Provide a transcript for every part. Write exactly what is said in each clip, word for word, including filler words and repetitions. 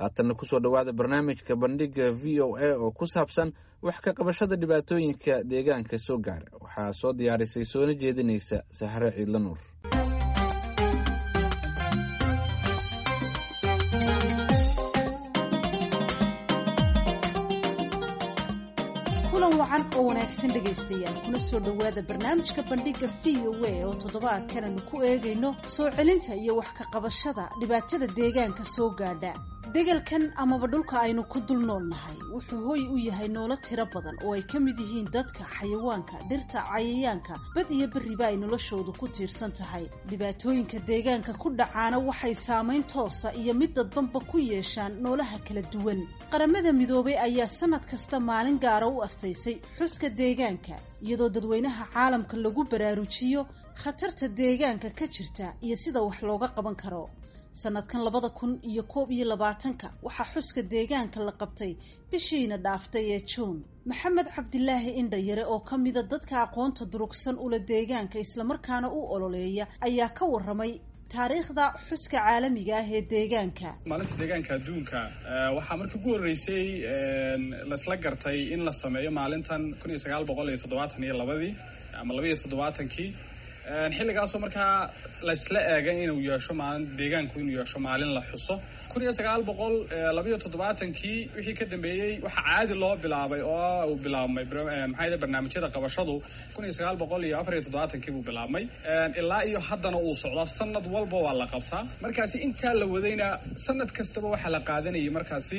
haatanna kusoo dhowaada barnaamijka bandhiga v o a oo ku saabsan wax ka qabashada dhibaatooyinka deegaanka soo gaara. waxaa soo diyaarisay soona jeedinaysa Sahre Ciidla Nuur. wacan oo wanaagsan dhegaystayaal kuna soo dhowaada barnaamijka bandhiga v o a oo toddobaadkan aanu ku eegayno soo celinta iyo wax ka qabashada dhibaatada deegaanka soo gaadha. degalkan amaba dhulka aynu ku dul noolnahay wuxuu hooy u yahay noolo tiro badan oo ay ka mid yihiin dadka, xayawaanka, dhirta, cayayaanka, bad iyo berriba ay noloshoodu ku tiirsan tahay. dhibaatooyinka deegaanka ku dhacaana waxay saamayn toosa iyo mid dadbanba ku yeeshaan noolaha kala duwan. qaramada midoobay ayaa sanad kasta maalin gaara u astaysay xuska deegaanka, iyadoo dadweynaha caalamka lagu baraarujiyo khatarta deegaanka ka jirta iyo sida wax looga qaban karo. sanadkan labada kun iyo koob iyo labaatanka waxaa xuska deegaanka la qabtay bishiina dhaaftay ee juun. maxamed cabdilaahi indhayare oo ka mida dadka aqoonta durugsan ula deegaanka islamarkaana u ololeeya ayaa ka waramay taariikhda xuska caalamiga ah ee deegaanka. maalinta deegaanka adduunka waxaa markii ugu horreysay laisla gartay in la sameeyo maalintan kun iyo sagaal boqol iyo toddobaatan iyo labadii ama laba iyo toddobaatankii xilligaasoo markaa laisla eegay inuu yeesho maalin deegaanku inuu yeesho maalin la xuso. kun iyo sagaal boqol labaiyo toddobaatankii wixii ka dambeeyey waxaa caadi loo bilaabay oo uu bilaabmay maxaa barnaamijyada qabashadu kun iyo sagaal boqol iyo afar iyo toddobaatankii buu bilaabmay ilaa iyo haddana uu socdaa. sanad walba waa la qabtaa. markaasi intaa la wadayna sanad kastaba waxaa la qaadanayay markaasi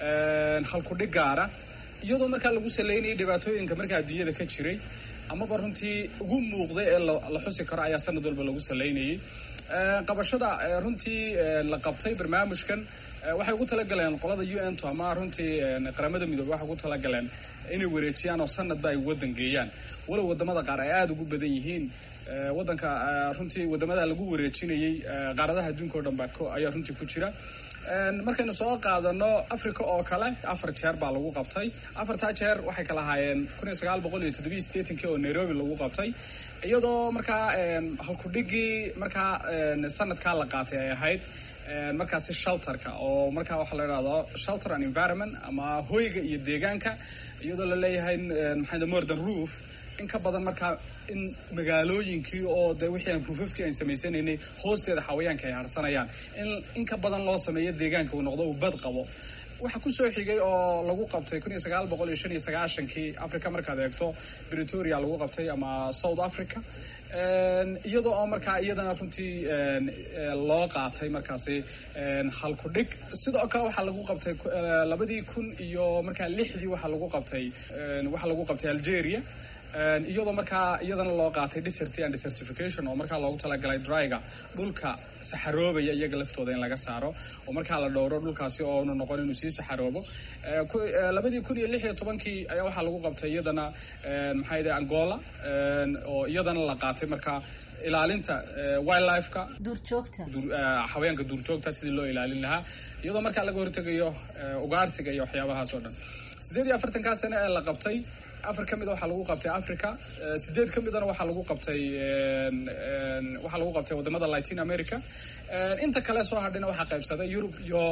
halkudhig gaara iyadoo markaa lagu saleynayay dhibaatooyinka markaa adduunyada ka jiray amaba runtii ugu muuqday ee la xusi karo ayaa sanad walba lagu saleynayay. qabashada runtii la qabtay barnaamijkan waxay ugu talagaleen qolada u n to ama runtii qaramada midoobey waxay ugu talagaleen inay wareejiyaan oo sanadba ay wadan geeyaan, walow wadamada qaar ay aada ugu badan yihiin. wadanka runtii wadamada lagu wareejinayay qaaradaha adduunka o dhan ba ayaa runtii ku jira. markaynu soo qaadano africa oo kale afar jeer baa lagu qabtay. afartaa jeer waxay kala ahaayeen kun iyo sagaal boqol iyo toddobiyo sideetankii oo nairobi lagu qabtay, iyadoo markaa halkudhigii markaa sanadkaa la qaatay ay ahayd markaasi shelterka oo markaa waxaa la idhahdo shelter and environment ama hoyga iyo deegaanka, iyadoo la leeyahay maxaa more than roof, in ka badan markaa in magaalooyinkii oo de wixii aan ruufafkii aan samaysanaynay hoosteeda xawayaanka ay harsanayaan in in ka badan loo sameeyo deegaanka uu noqdo uu bad qabo. waxaa kusoo xigay oo lagu qabtay kun iyo sagaal boqol iyo shan iyo sagaashankii africa markaad eegto Pretoria lagu qabtay ama South Africa, iyadoo oo markaa iyadana runtii loo qaatay markaasi halkudhig. sidoo kale waxaa lagu qabtay labadii kun iyo markaa lixdii waxaa lagu qabtay waxaa lagu qabtay Algeria, iyadoo markaa iyadana loo qaatay desert and desertification oo markaa loogu talagalay dryga dhulka saxaroobaya iyaga laftooda in laga saaro oo markaa la dhowro dhulkaasi oo aanu noqon inuu sii saxaroobo. labadii kun iyo lix iyo tobankii ayaa waxaa lagu qabtay iyadana maxaa yidhaha Angola oo iyadana la qaatay markaa ilaalinta wildlife-ka duurjoogta xawayaanka duurjoogta sidii loo ilaalin lahaa, iyadoo markaa laga hortegayo ugaarsiga iyo waxyaabahaas oo dhan. sideed iyo afartankaa sane ee la qabtay afar ka mida waxaa lagu qabtay Africa, sideed ka midana waxaa lagu qabtay waxaa lagu qabtay wadamada Latin America. inta kale soo hadhayna waxaa qaybsaday Europe iyo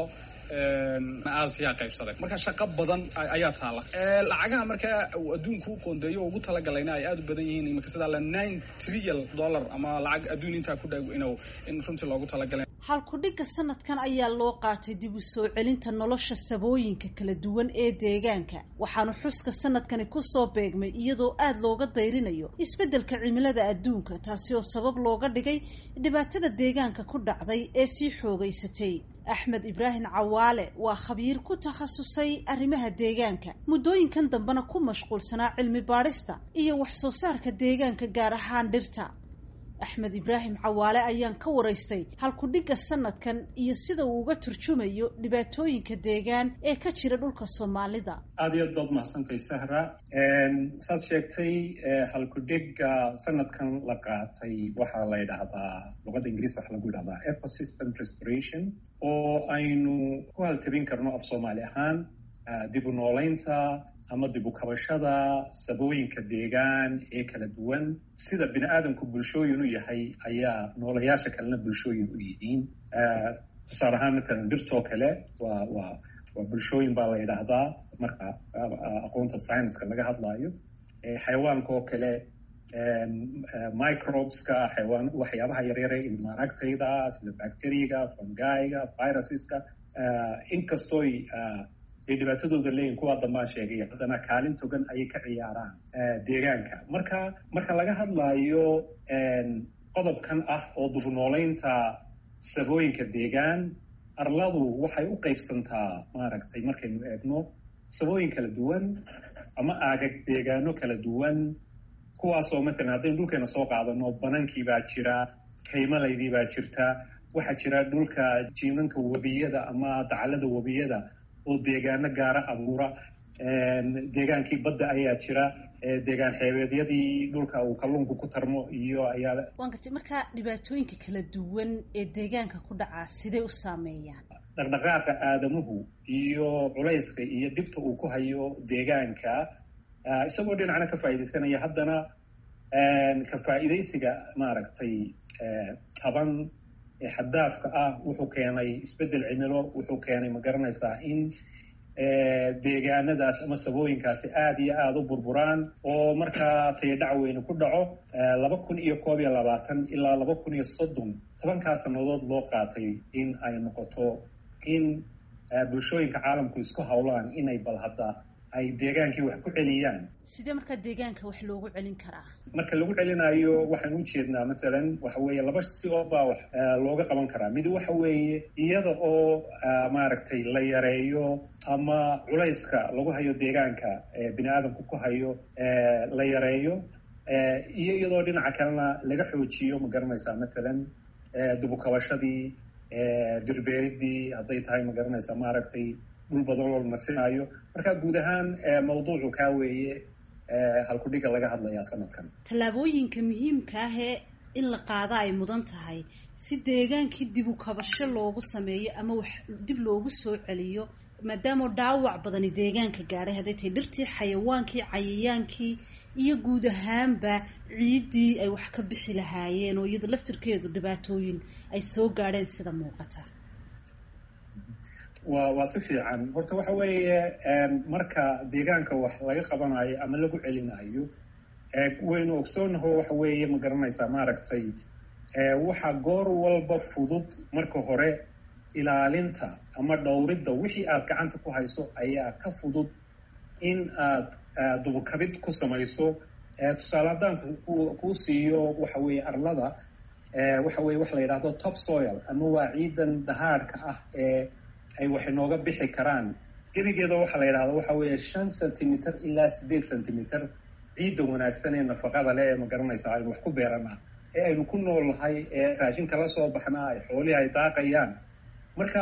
Aasiya qaybsaday. marka shaqo badan ayaa taala. lacagaha markaa adduunku u qoondeeyo ugu talagalayna ay aad u badan yihiin, imika sida la nine trillion dollar ama lacag adduun intaa ku dhaw inuu in runtii loogu talagalay. halkudhigga sanadkan ayaa loo qaatay dib u soo celinta nolosha sabooyinka kala duwan ee deegaanka, waxaanu xuska sanadkani kusoo beegmay iyadoo aada looga dayrinayo isbeddelka cimilada adduunka, taasi oo sabab looga dhigay dhibaatada deegaanka ku dhacday ee sii xoogaysatay. axmed ibraahim cawaale waa khabiir ku takhasusay arrimaha deegaanka, muddooyinkan dambena ku mashquulsanaa cilmi baadhista iyo wax soo saarka deegaanka gaar ahaan dhirta. axmed ibraahim cawaale ayaan ka waraystay halkudhigga sanadkan iyo sida uu uga turjumayo dhibaatooyinka deegaan ee ka jira dhulka Soomaalida. aad iyo aad baad mahadsantahay Sahra. saad sheegtay halkudhigga sanadkan la qaatay waxaa la yidhaahdaa luqadda ingiriiska waxa lagu yidhahdaa ecosystem restoration, oo aynu ku haltabin karno af Soomaali ahaan dib u noolaynta ama dib u kabashada sabooyinka deegaan ee kala duwan. sida bini aadamku bulshooyin u yahay ayaa noolayaasha kalena bulshooyin u yihiin. tusaale ahaan matalan dhirtoo kale waa waa waa bulshooyin baa la yidhaahdaa marka aqoonta science-ka laga hadlaayo. xayawaanka oo kale microbeska xayawaan waxyaabaha yaryare ilmaaragtayda sida bacteriaga, fungiga, viruseska inkastooy ay dhibaatadooda leeyihin kuwaa dambaan sheegay haddana kaalin togan ayay ka ciyaaraan deegaanka. marka marka laga hadlaayo qodobkan ah oo dubnoolaynta sabooyinka deegaan, arladu waxay u qaybsantaa maaragtay markaynu eegno sabooyin kala duwan ama aagag deegaano kala duwan, kuwaasoo matalan haddaynu dhulkeena soo qaadano banankii baa jira, kaymalaydii baa jirta, waxaa jira dhulka jiimanka webiyada ama dacalada webiyada oo deegaano gaara abuura, deegaankii badda ayaa jira, deegaan xeebeedyadii dhulka uu kalluunku ku tarmo iyo ayaa. waan gartay marka dhibaatooyinka kala duwan ee deegaanka ku dhacaa sidee u saameeyaan? dhaqdhaqaaqa aadamuhu iyo culayska iyo dhibta uu ku hayo deegaanka isagoo dhinacna ka faa'iidaysanaya, haddana ka faa'iidaysiga maaragtay taban ee xaddaafka ah wuxuu keenay isbeddel cimilo, wuxuu keenay ma garanaysaa in deegaanadaas ama sabooyinkaasi aada iyo aada u burburaan oo markaa tayadhac weyne ku dhaco. laba kun iyo koob iyo labaatan ilaa laba kun iyo soddon tobankaa sannadood loo qaatay in ay noqoto in bulshooyinka caalamku isku hawlaan inay bal hadda ay deegaankii wax ku celiyaan. sidee markaa deegaanka wax loogu celin karaa? marka lagu celinayo waxaan u jeednaa matalan waxa weeye laba si oo baa wax looga qaban karaa. mid waxa weeye iyada oo maaragtay la yareeyo ama culayska lagu hayo deegaanka bini aadamku ku hayo la yareeyo, iyo iyadoo dhinaca kalena laga xoojiyo ma garanaysaa matalan dubukabashadii, dhirbeeridii hadday tahay ma garanaysaa maaragtay dhul badan oo nasinayo. marka guud ahaan mawduucu kaa weeye halkudhiga laga hadlayaa sanadkan. tallaabooyinka muhiimka ah ee in la qaada ay mudan tahay si deegaankii dib u kabasho loogu sameeyo ama wax dib loogu soo celiyo, maadaama dhaawac badani deegaanka gaadhay, hadday tahay dhirtii, xayawaankii, cayayaankii iyo guud ahaanba ciiddii ay wax ka bixi lahaayeen oo iyada laftirkeedu dhibaatooyin ay soo gaadheen sida muuqata. waa waa si fiican. horta waxa weeye marka deegaanka wax laga qabanayo ama lagu celinayo waynu ogsoonaho waxa weeye ma garanaysaa maaragtay waxa goor walba fudud marka hore ilaalinta ama dhowridda wixii aad gacanta ku hayso ayaa ka fudud in aad dubukabid ku samayso. tusaale haddaan kuu siiyo waxa weeye arlada waxa weye wax la yidhaahdo top soil ama waa ciidan dahaadhka ah ee ay wax inooga bixi karaan. gebigeeda waxaa la yidhahda waxa weeye shan centimeter ilaa siddeed centimeter ciidda wanaagsan ee nafaqada leh ee ma garanaysaa aynu wax ku beeranaa, ee aynu ku noolnahay, ee raashinka la soo baxnaa, ay xoolihii ay daaqayaan. marka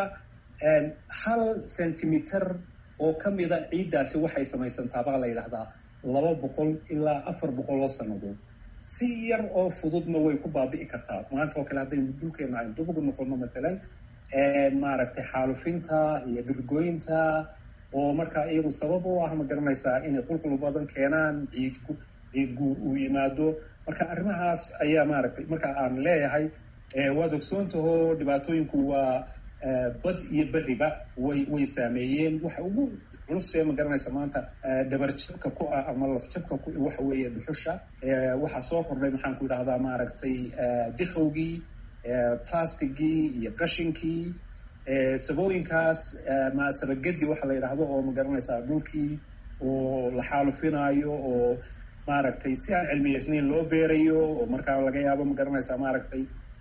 hal centimeter oo ka mida ciiddaasi waxay samaysantaa baa la yidhahdaa laba boqol ilaa afar boqol oo sannadood. si yar oo fududna way ku baabi'i kartaa. maanta oo kale haddaynu dhulkeena aynu dubugu noqono matalan maaragtay xaalufinta iyo dhirgoynta oo markaa iyagu sabab u ah ma garanaysaa inay qulqul badan keenaan, ciid ciid guur uu yimaado. marka arrimahaas ayaa maaragtay marka aan leeyahay waad ogsoontaho dhibaatooyinku waa bad iyo beriba way way saameeyeen. waxa ugu culus ee ma garanaysa maanta dhabarjabka ku ah ama lafjabka ku waxa weeye dhuxusha. waxaa soo kordhay maxaan ku idhahdaa maaragtay dikhowgii, plastigii iyo qashinkii, sabooyinkaas ma sabagedi waxa la yidhaahdo oo ma garanaysaa dhulkii oo la xaalufinaayo oo maaragtay si aan cilmiyeysnayn loo beerayo oo markaa laga yaabo ma garanaysaa maaragtay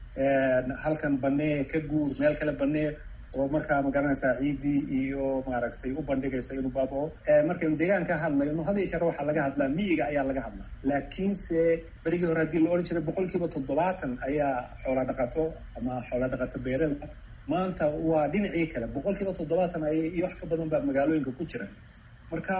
halkan banee ka guur meel kale banee oo markaa ma garanaysaa ciiddii iyo maaragtay u bandhigaysa inuu baabao. markaynu deegaan ka hadlayno had iyo jeer waxaa laga hadlaa miyiga ayaa laga hadlaa, laakiinse berigii hore haddii la odhan jiray boqol kiiba toddobaatan ayaa xoola dhaqato ama xoola dhaqato beerada. maanta waa dhinacii kale, boqol kiiba toddobaatan ay iyo wax ka badan baa magaalooyinka ku jira. marka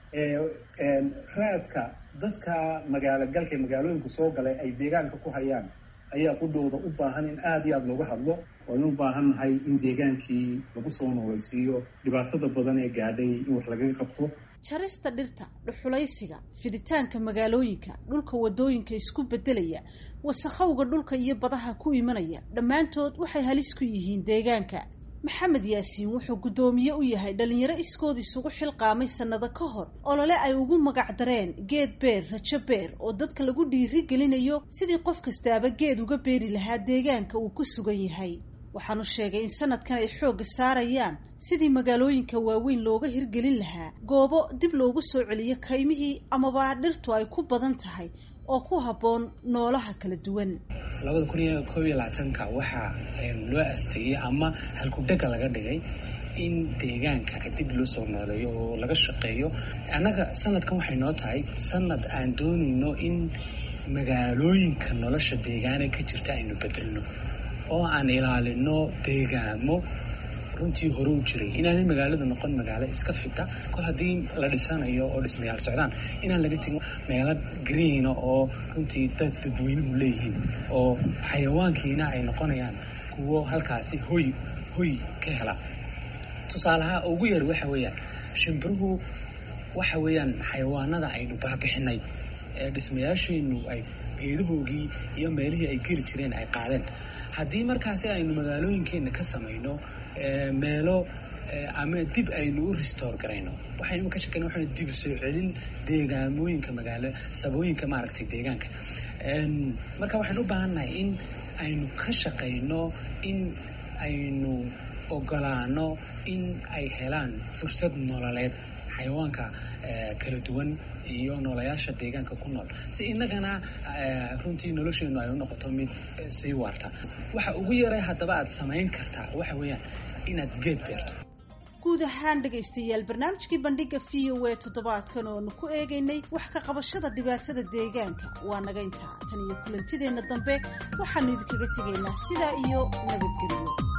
raadka dadka magaalo galka magaalooyinku soo galay ay deegaanka ku hayaan ayaa qudhowda u baahan in aada iyo aada looga hadlo. waynu u baahan nahay in deegaankii lagu soo noolaysiiyo dhibaatada badan ee gaadhay in wax lagaga qabto. jarista dhirta, dhuxulaysiga, fiditaanka magaalooyinka, dhulka wadooyinka isku bedelaya, wasakhowga dhulka iyo badaha ku imanaya, dhammaantood waxay halis ku yihiin deegaanka. maxamed yaasiin wuxuu guddoomiye u yahay dhalinyaro iskood isugu xilqaamay sannado ka hor olole ay ugu magac dareen geed beer rajo beer oo dadka lagu dhiiri gelinayo sidii qof kastaaba geed uga beeri lahaa deegaanka uu ku sugan yahay. waxaanu sheegay in sanadkan ay xoogga saarayaan sidii magaalooyinka waaweyn looga hirgelin lahaa goobo dib loogu soo celiyo kaymihii amaba dhirtu ay ku badan tahay oo ku habboon noolaha kala duwan. labada kun iyo koob iyo labaatanka waxaa loo asteeyey ama halkudhega laga dhigay in deegaanka kadib loo soo nooleeyo oo laga shaqeeyo. annaga sanadkan waxay noo tahay sanad aan doonayno in magaalooyinka nolosha deegaana ka jirta aynu bedelno oo aan ilaalino deegaamo runtii hore u jiray. inaanay magaaladu noqon magaalo iska fita kol haddii la dhisanayo oo dhismayaal socdaan inaan laga tegin meelo green oo runtii dad dadweynuhu leeyihiin oo xayawaankiina ay noqonayaan kuwo halkaasi hoy hoy ka hela. tusaalaha ugu yar waxa weeyaan shimbiruhu waxa weeyaan xayawaanada aynu baabixinay ee dhismayaasheenu ay geedahoogii iyo meelihii ay geli jireen ay qaadeen. haddii markaasi aynu magaalooyinkeena ka samayno meelo ama dib aynu u restore garayno waxaynu ka shaqeyno waxaynu dib u soo celin deegaamooyinka magaalo sabooyinka maaragtay deegaanka. marka waxaan u baahannahay in aynu ka shaqeyno in aynu ogolaano in ay helaan fursad nololeed xayawaanka kala duwan iyo noolayaasha deegaanka ku nool si innagana runtii nolosheenu ay u noqoto mid sii waarta. waxa ugu yaray haddaba aad samayn kartaa waxa weeyaan inaad geed beerto. guud ahaan dhegaystayaal barnaamijkii bandhiga v o a toddobaadkan oonu ku eegaynay wax ka qabashada dhibaatada deegaanka waa naga intaa. tan iyo kulantideenna dambe waxaanu idinkaga tegaynaa sidaa iyo nabadgelyo.